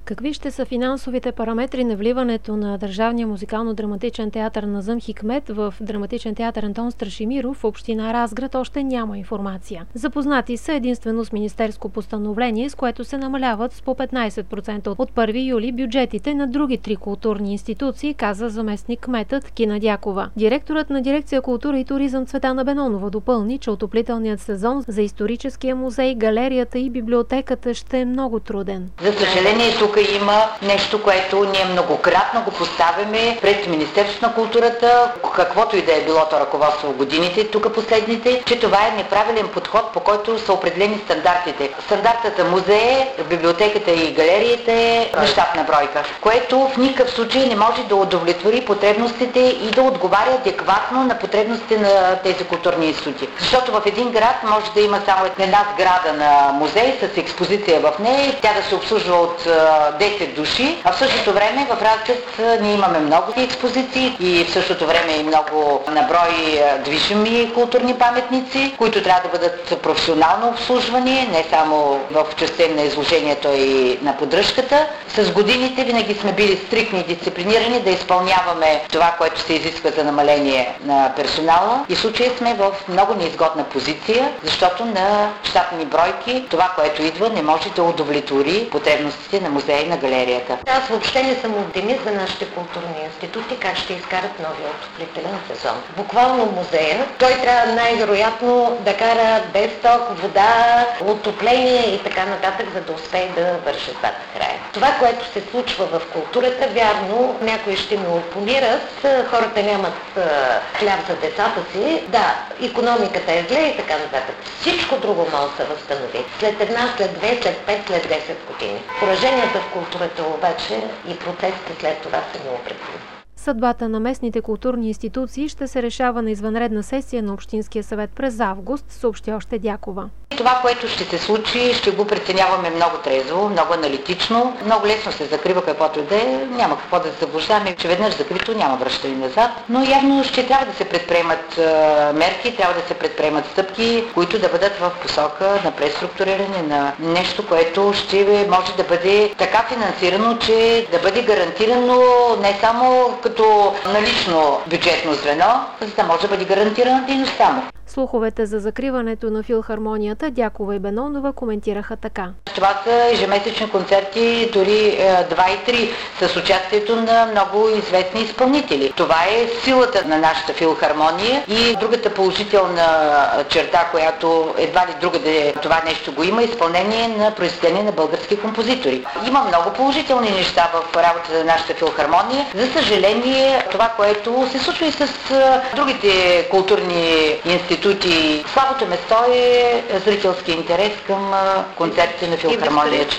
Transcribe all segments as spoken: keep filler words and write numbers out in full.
Какви ще са финансовите параметри на вливането на Държавния музикално-драматичен театър Назъм Хикмет в Драматичен театър Антон Страшимиров в община Разград, още няма информация. Запознати са единствено с министерско постановление, с което се намаляват с по петнайсет процента от първи юли бюджетите на други три културни институции, каза заместник кметът Кина Дякова. Директорът на дирекция култура и туризъм Цветана Бенонова допълни, че отоплителният сезон за историческия музей, галерията и библиотеката ще е много труден. За съжаление, тук има нещо, което ние многократно го поставяме пред Министерството на културата, каквото и да е било то ръководство в годините, тук последните, че това е неправилен подход, по който са определени стандартите. Стандартът за музея, библиотеката и галерията е на щатна бройка, което в никакъв случай не може да удовлетвори потребностите и да отговаря адекватно на потребностите на тези културни институти. Защото в един град може да има само една сграда на музей с експозиция в нея, тя да се обслужва от десет души, а в същото време в Разград ние имаме много експозиции и в същото време и много наброй движими културни паметници, които трябва да бъдат професионално обслужвани, не само в частта на изложението и на поддръжката. С годините винаги сме били стриктни и дисциплинирани да изпълняваме това, което се изисква за намаление на персонала, и в случая сме в много неизгодна позиция, защото на щатни бройки това, което идва, не може да удовлетвори потребностите на музея и на галерията. Аз въобще не съм оптимист за нашите културни институти, как ще изкарат новия отоплителен сезон. Буквално музея, той трябва най-вероятно да кара без ток, вода, отопление и така нататък, за да успее да върши двата края. Това, което се случва в културата, вярно, някои ще ме опонират, хората нямат хляб за децата си, да, икономиката е зле и така нататък. Всичко друго може да се възстанови. След една, след две, след пет, след десет години. Пораженията в културата обаче и протестите след това са необратими. Съдбата на местните културни институции ще се решава на извънредна сесия на Общинския съвет през август, съобщи още Дякова. Това, което ще се случи, ще го преценяваме много трезво, много аналитично. Много лесно се закрива каквото и да е, няма какво да се заблуждаваме, че веднъж закрито няма връщане назад. Но явно ще трябва да се предприемат мерки, трябва да се предприемат стъпки, които да бъдат в посока на преструктуриране на нещо, което ще може да бъде така финансирано, че да бъде гарантирано не само като налично бюджетно звено, за да може да бъде гарантирана дейността му. Слуховете за закриването на филхармонията Дякова и Бенонова коментираха така. Това са ежемесечни концерти, дори два и три, с участието на много известни изпълнители. Това е силата на нашата филхармония и другата положителна черта, която едва ли другаде това нещо го има, изпълнение на произведения на български композитори. Има много положителни неща в работата на нашата филхармония. За съжаление, това, което се случва и с другите културни институти, слабото место е зрителски интерес към концертите на филхармонията.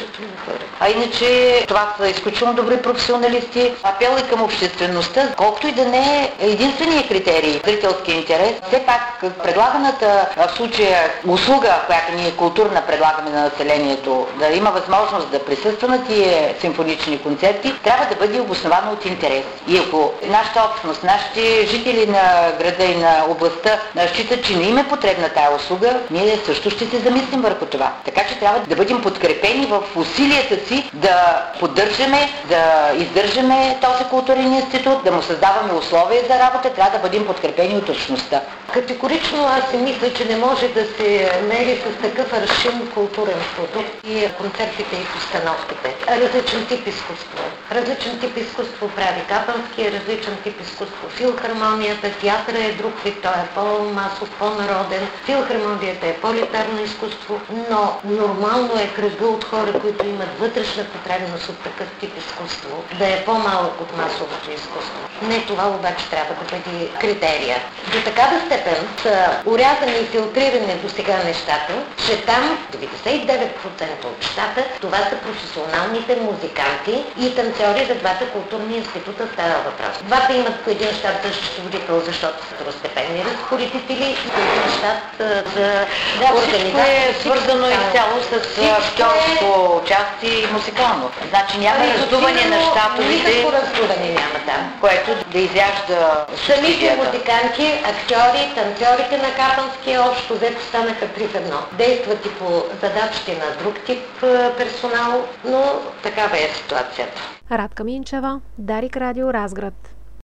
А иначе това са изключително добри професионалисти. Апел и към обществеността, колкото и да не е единствения критерий зрителски интерес, все пак предлаганата в случая услуга, която ние културна предлагаме на населението, да има възможност да присъства на тия симфонични концерти, трябва да бъде обосновано от интерес. И ако нашата общност, нашите жители на града и на областта считат, че не им е потребна тая услуга, ние също ще се замислим върху това. Така че трябва да бъдем подкрепени в усилията си да поддържаме, да издържаме този културен институт, да му създаваме условия за работа, трябва да бъдем подкрепени от общността. Категорично аз си мисля, че не може да се мери с такъв аршин културен продукт и концертите и постановките. Различен тип изкуство. Различен тип изкуство прави Капански, различен тип изкуство филхармонията, театъра е друг вид, той е по-масов, по-народен. Филхармонията е по-литарно изкуство, но нормално е кръга от хора, които имат вътрешна потребност от такъв тип изкуство, да е по-малък от масовото изкуство. Не това обаче трябва да бъде критерия. До такава степен са урязани и филтрирани до сега нещата, че там деветдесет и девет процента от щата това са професионалните музиканти и танцори за двата културни института става въпрос. Двата имат по един щат за счетоводител, защото са второстепенни разпоредители и по един щат за да, организация. Е свързано изцяло с актьорско участие и музикално. Значи няма раздуване на щатовите, никакво раздуване няма там, което да изяжда самите музиканти, актьори, и танцорите на Капанския общо взето станаха три в едно. Действат и по задачите на друг тип персонал, но такава е ситуацията. Радка Минчева, Дарик Радио, Разград.